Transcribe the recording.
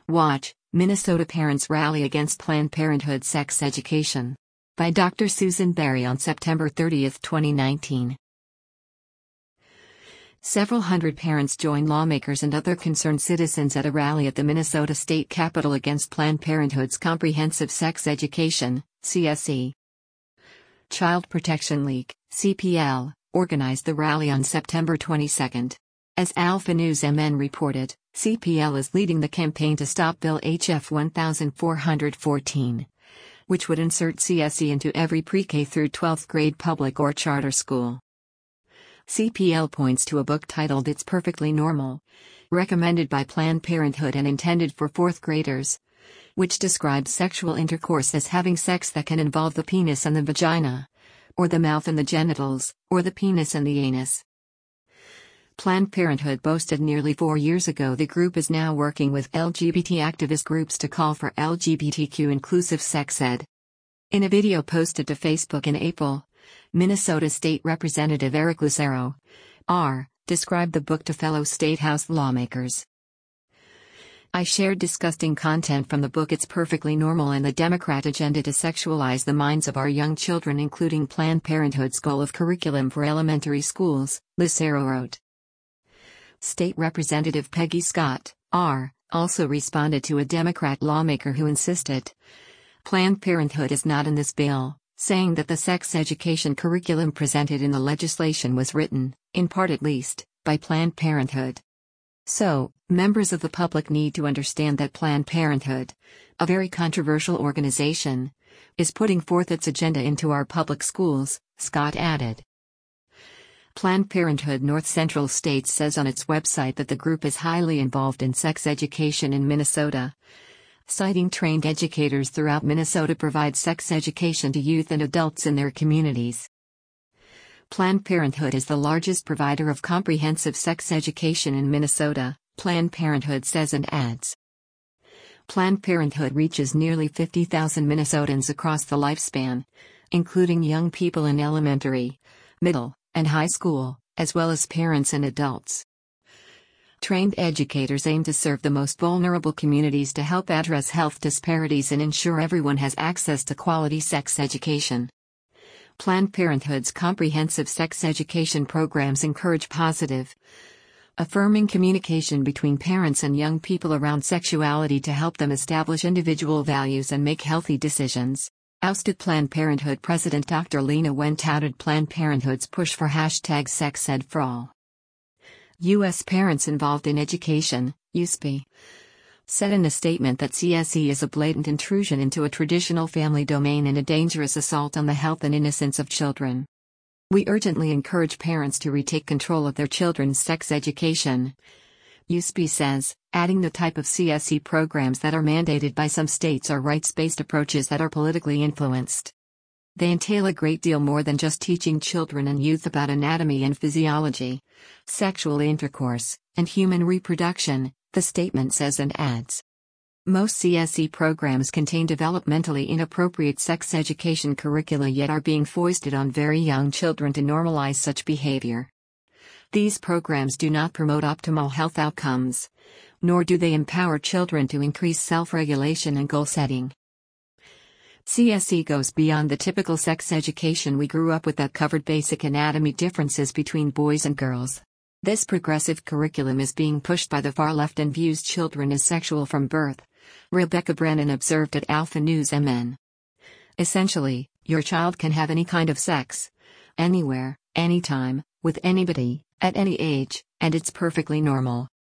Watch, Minnesota Parents Rally Against Planned Parenthood Sex Education. By Dr. Susan Berry on September 30, 2019. Several hundred parents joined lawmakers and other concerned citizens at a rally at the Minnesota State Capitol against Planned Parenthood's Comprehensive Sex Education, CSE. Child Protection League, CPL, organized the rally on September 22. As Alpha News MN reported, CPL is leading the campaign to stop Bill HF 1414, which would insert CSE into every pre-K through 12th grade public or charter school. CPL points to a book titled It's Perfectly Normal, recommended by Planned Parenthood and intended for 4th graders, which describes sexual intercourse as having sex that can involve the penis and the vagina, or the mouth and the genitals, or the penis and the anus. Planned Parenthood boasted nearly 4 years ago the group is now working with LGBT activist groups to call for LGBTQ inclusive sex ed. In a video posted to Facebook in April, Minnesota State Representative Eric Lucero, R., described the book to fellow State House lawmakers. I shared disgusting content from the book It's Perfectly Normal and the Democrat agenda to sexualize the minds of our young children, including Planned Parenthood's goal of curriculum for elementary schools, Lucero wrote. State Representative Peggy Scott, R., also responded to a Democrat lawmaker who insisted Planned Parenthood is not in this bill, saying that the sex education curriculum presented in the legislation was written, in part at least, by Planned Parenthood. So, members of the public need to understand that Planned Parenthood, a very controversial organization, is putting forth its agenda into our public schools, Scott added. Planned Parenthood North Central States says on its website that the group is highly involved in sex education in Minnesota, citing trained educators throughout Minnesota provide sex education to youth and adults in their communities. Planned Parenthood is the largest provider of comprehensive sex education in Minnesota, Planned Parenthood says and adds. Planned Parenthood reaches nearly 50,000 Minnesotans across the lifespan, including young people in elementary, middle, and high school, as well as parents and adults. Trained educators aim to serve the most vulnerable communities to help address health disparities and ensure everyone has access to quality sex education. Planned Parenthood's comprehensive sex education programs encourage positive, affirming communication between parents and young people around sexuality to help them establish individual values and make healthy decisions. Ousted Planned Parenthood President Dr. Lena Wen touted Planned Parenthood's push for #SexEdForAll. U.S. parents involved in education, USP, said in a statement that CSE is a blatant intrusion into a traditional family domain and a dangerous assault on the health and innocence of children. We urgently encourage parents to retake control of their children's sex education, USP says, adding the type of CSE programs that are mandated by some states are rights-based approaches that are politically influenced. They entail a great deal more than just teaching children and youth about anatomy and physiology, sexual intercourse, and human reproduction, the statement says and adds. Most CSE programs contain developmentally inappropriate sex education curricula yet are being foisted on very young children to normalize such behavior. These programs do not promote optimal health outcomes, nor do they empower children to increase self-regulation and goal setting. CSE goes beyond the typical sex education we grew up with that covered basic anatomy differences between boys and girls. This progressive curriculum is being pushed by the far left and views children as sexual from birth, Rebecca Brennan observed at Alpha News MN. Essentially, your child can have any kind of sex, anywhere, anytime, with anybody, at any age, and it's perfectly normal.